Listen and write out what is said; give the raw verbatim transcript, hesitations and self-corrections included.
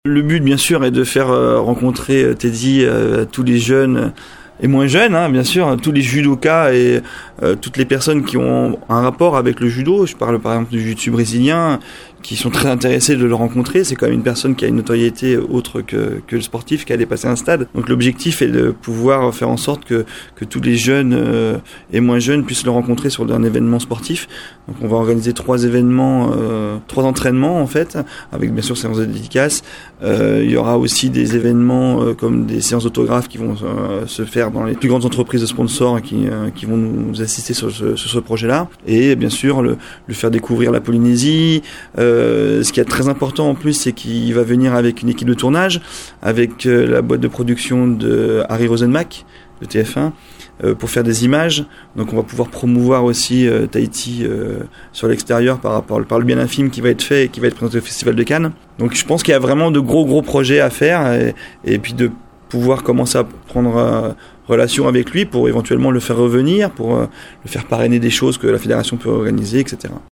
Le but, bien sûr, est de faire rencontrer Teddy à tous les jeunes et moins jeunes, hein, bien sûr, tous les judokas et euh, toutes les personnes qui ont un rapport avec le judo. Je parle par exemple du jiu-jitsu brésilien, qui sont très intéressés de le rencontrer. C'est quand même une personne qui a une notoriété autre que, que le sportif qui a dépassé un stade. Donc l'objectif est de pouvoir faire en sorte que, que tous les jeunes euh, et moins jeunes puissent le rencontrer sur un événement sportif. Donc on va organiser trois événements, euh, trois entraînements en fait, avec bien sûr séances de dédicaces. Euh, il y aura aussi des événements euh, comme des séances d'autographes qui vont euh, se faire dans les plus grandes entreprises de sponsors qui, euh, qui vont nous assister sur ce, sur ce projet-là. Et bien sûr le, le faire découvrir la Polynésie. Euh, Euh, ce qui est très important en plus, c'est qu'il va venir avec une équipe de tournage, avec euh, la boîte de production de Harry Rosenmack, de T F un, euh, pour faire des images. Donc on va pouvoir promouvoir aussi euh, Tahiti euh, sur l'extérieur par rapport par le bien infime qui va être fait et qui va être présenté au Festival de Cannes. Donc je pense qu'il y a vraiment de gros gros projets à faire et, et puis de pouvoir commencer à prendre euh, relation avec lui pour éventuellement le faire revenir, pour euh, le faire parrainer des choses que la fédération peut organiser, et cetera.